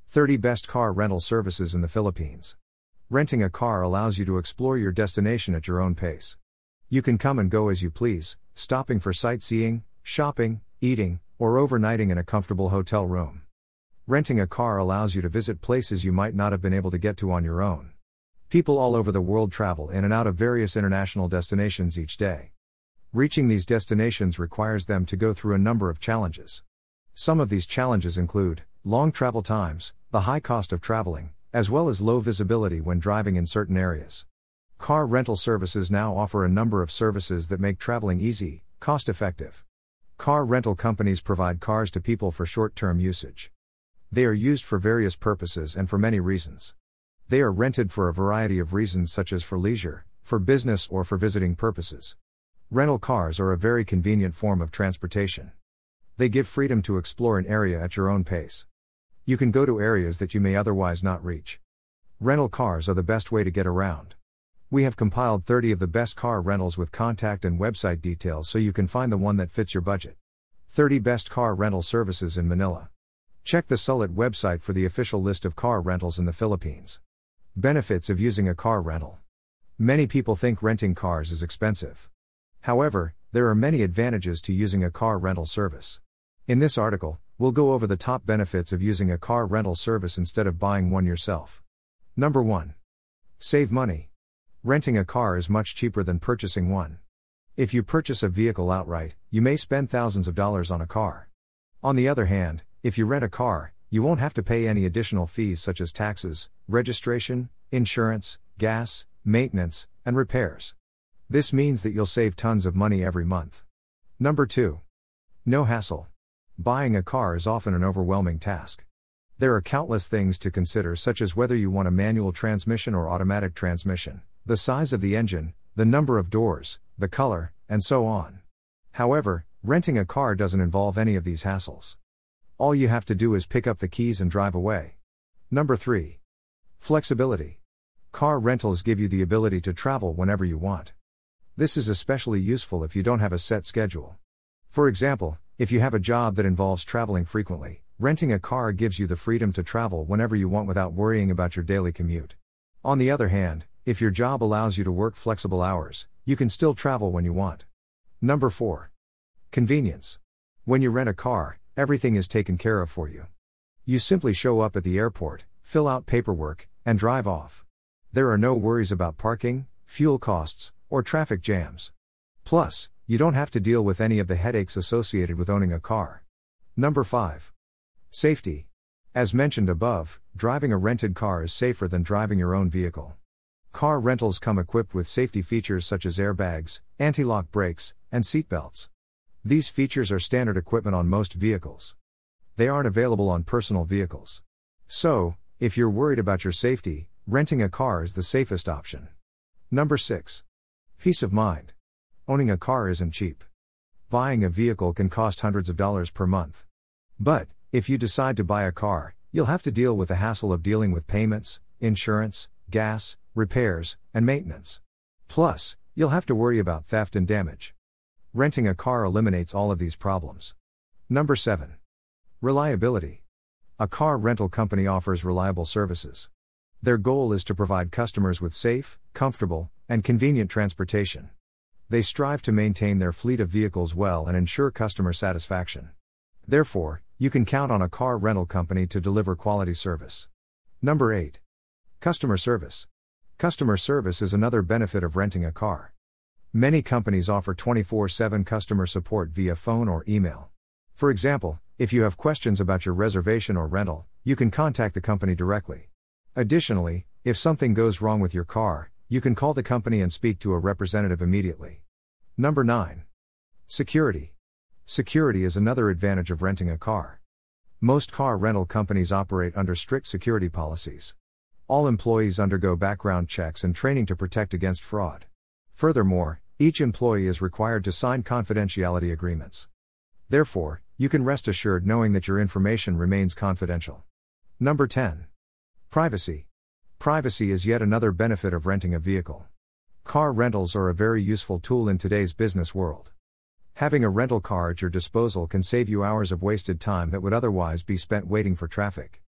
30 Best Car Rental Services in the Philippines. Renting a car allows you to explore your destination at your own pace. You can come and go as you please, stopping for sightseeing, shopping, eating, or overnighting in a comfortable hotel room. Renting a car allows you to visit places you might not have been able to get to on your own. People all over the world travel in and out of various international destinations each day. Reaching these destinations requires them to go through a number of challenges. Some of these challenges include long travel times, the high cost of traveling, as well as low visibility when driving in certain areas. Car rental services now offer a number of services that make traveling easy, cost-effective. Car rental companies provide cars to people for short-term usage. They are used for various purposes and for many reasons. They are rented for a variety of reasons such as for leisure, for business or for visiting purposes. Rental cars are a very convenient form of transportation. They give freedom to explore an area at your own pace. You can go to areas that you may otherwise not reach. Rental cars are the best way to get around. We have compiled 30 of the best car rentals with contact and website details so you can find the one that fits your budget. 30 Best Car Rental Services in Manila. Check the Sulit website for the official list of car rentals in the Philippines. Benefits of using a car rental. Many people think renting cars is expensive. However, there are many advantages to using a car rental service. In this article, we'll go over the top benefits of using a car rental service instead of buying one yourself. Number 1. Save money. Renting a car is much cheaper than purchasing one. If you purchase a vehicle outright, you may spend thousands of dollars on a car. On the other hand, if you rent a car, you won't have to pay any additional fees such as taxes, registration, insurance, gas, maintenance, and repairs. This means that you'll save tons of money every month. Number 2. No hassle. Buying a car is often an overwhelming task. There are countless things to consider, such as whether you want a manual transmission or automatic transmission, the size of the engine, the number of doors, the color, and so on. However, renting a car doesn't involve any of these hassles. All you have to do is pick up the keys and drive away. Number 3. Flexibility. Car rentals give you the ability to travel whenever you want. This is especially useful if you don't have a set schedule. For example, if you have a job that involves traveling frequently, renting a car gives you the freedom to travel whenever you want without worrying about your daily commute. On the other hand, if your job allows you to work flexible hours, you can still travel when you want. Number 4. Convenience. When you rent a car, everything is taken care of for you. You simply show up at the airport, fill out paperwork, and drive off. There are no worries about parking, fuel costs, or traffic jams. Plus, you don't have to deal with any of the headaches associated with owning a car. Number 5. Safety. As mentioned above, driving a rented car is safer than driving your own vehicle. Car rentals come equipped with safety features such as airbags, anti-lock brakes, and seatbelts. These features are standard equipment on most vehicles. They aren't available on personal vehicles. So, if you're worried about your safety, renting a car is the safest option. Number 6. Peace of mind. Owning a car isn't cheap. Buying a vehicle can cost hundreds of dollars per month. But, if you decide to buy a car, you'll have to deal with the hassle of dealing with payments, insurance, gas, repairs, and maintenance. Plus, you'll have to worry about theft and damage. Renting a car eliminates all of these problems. Number 7. Reliability. A car rental company offers reliable services. Their goal is to provide customers with safe, comfortable, and convenient transportation. They strive to maintain their fleet of vehicles well and ensure customer satisfaction. Therefore, you can count on a car rental company to deliver quality service. Number 8. Customer service. Customer service is another benefit of renting a car. Many companies offer 24/7 customer support via phone or email. For example, if you have questions about your reservation or rental, you can contact the company directly. Additionally, if something goes wrong with your car, you can call the company and speak to a representative immediately. Number 9. Security. Security is another advantage of renting a car. Most car rental companies operate under strict security policies. All employees undergo background checks and training to protect against fraud. Furthermore, each employee is required to sign confidentiality agreements. Therefore, you can rest assured knowing that your information remains confidential. Number 10. Privacy. Privacy is yet another benefit of renting a vehicle. Car rentals are a very useful tool in today's business world. Having a rental car at your disposal can save you hours of wasted time that would otherwise be spent waiting for traffic.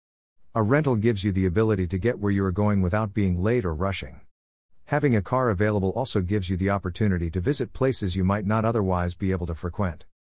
A rental gives you the ability to get where you are going without being late or rushing. Having a car available also gives you the opportunity to visit places you might not otherwise be able to frequent.